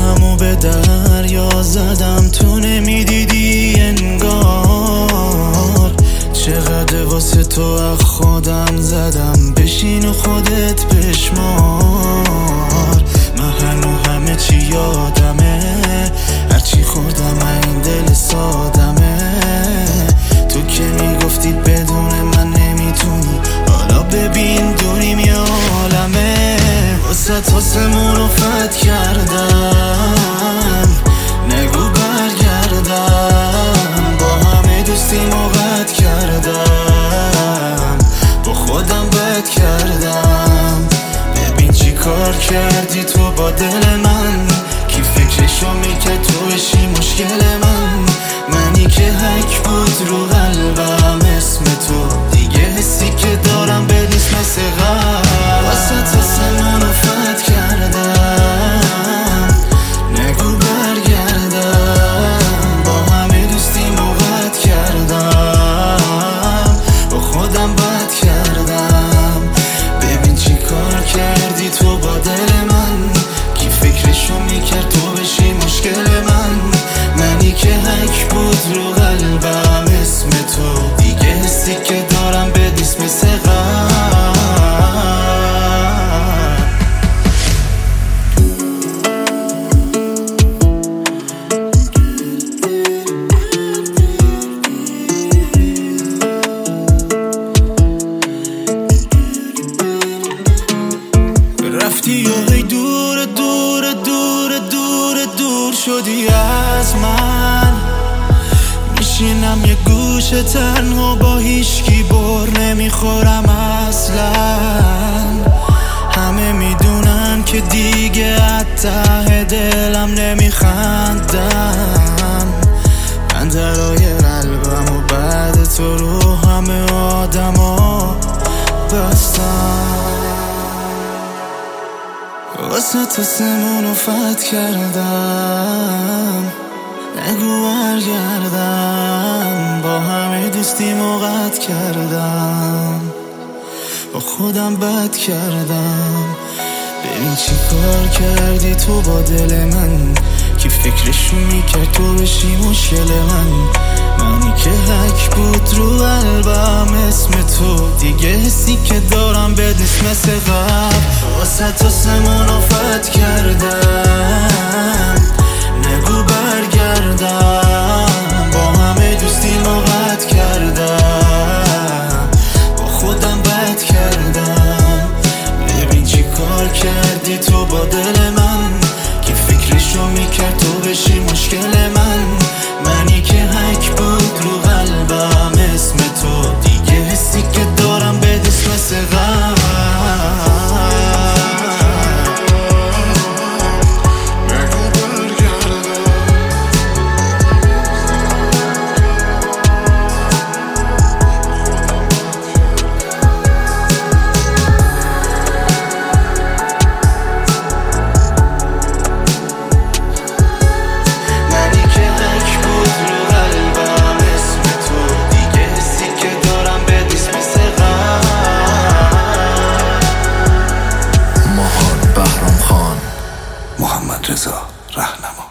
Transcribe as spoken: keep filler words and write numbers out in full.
دلمو به دریا زدم، تو نمیدیدی انگار. چقدر واسه تو از خودم زدم، بشین و خودت بشمار. من هنو همه چی یادمه، هرچی خوردم این دل سادمه. تو که میگفتی بدون من نمیتونی، حالا ببین دوریم یه عالمه. واسه تاسمون رو فت کردم، نگو برگردم. با همه دوستیم و قد کردم، با خودم بد کردم. ببین چی کار کردی تو با دل من، کی فکرشو میکرد تو بشی مشکل من. منی که حک بود رو قلبم اسم تو، دیگه حسی که دارم به نیست مثل قبل. واسه تو سمونو فت کردم، نگو برگردم. با همه دوستی موقت کردم، با خودم بد کردم. ببین چی کار کردی تو با دل من، کی فکرشو میکرد تو بشی مشکل من. منی که حک بود رو قلبم اسم تو، دیگه حسی که دارم به نیست مثل قبل. رفتی و هی دور دور دور دور دور شدی از من. میشینم یه گوشه تنها با هیچکی، بر نمیخورم اصلا. همه میدونن که دیگه از ته دلم نمیخندم. من درای قلبم و بعد تو رو همه آدما بستم. واسه تو سمونو فت کردم، نگو برگردم. با همه دوستی موقت کردم، با خودم بد کردم. ببین چی کار کردی تو با دل من، کی فکرشو میکرد تو بشی مشکل من. منی که حک بود رو قلبم اسم تو، دیگه حسی که دارم به نیست مثل قبل. واسه تو سمونو فت کردم، نگو برگردم. با همه دوستی موقت کردم، با خودم بد کردم. ببین چی کار کردی تو با دل من، کی فکرشو میکرد تو بشی مشکل من. منی که حک بود رو قلبم اسم تو، دیگه حسی که دارم به نیست مثل قبل. محمد رضا رهنما.